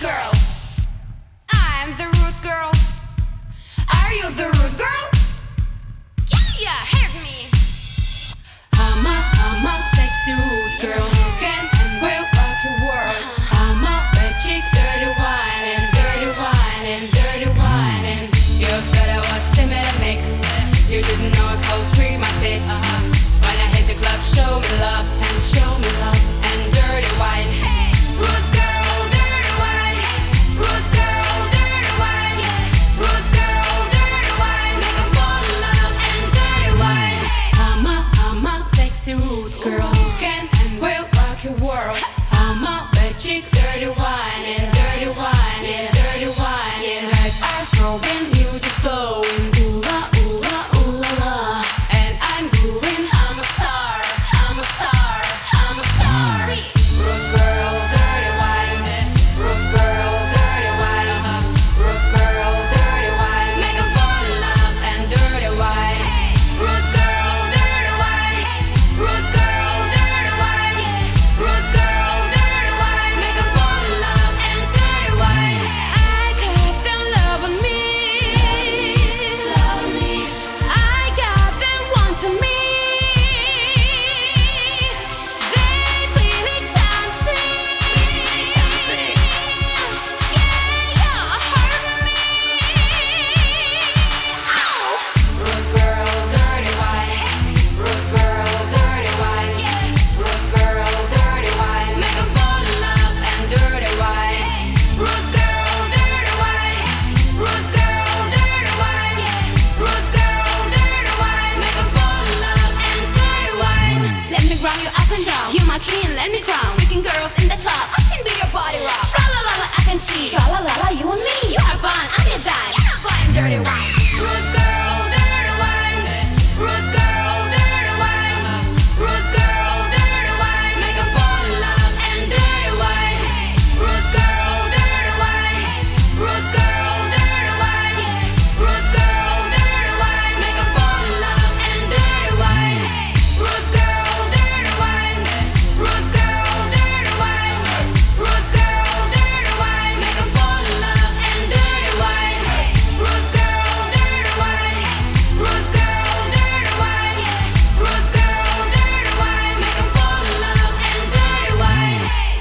girl. I'm the rude girl. Are you the rude girl? Yeah, heard me. I'm a sexy rude girl who can and will rock your world. I'm a bad chick, dirty wine and dirty wine and dirty wine. And you thought I was timid and meek. You didn't know I could treat my feet. When I hit the club, show me love and dirty wine. Rude girl, dirty wine. Rude girl, dirty wine. Rude girl, dirty wine. Make 'em fall in love and dirty wine. I'm a sexy rude girl who can and will rock your world.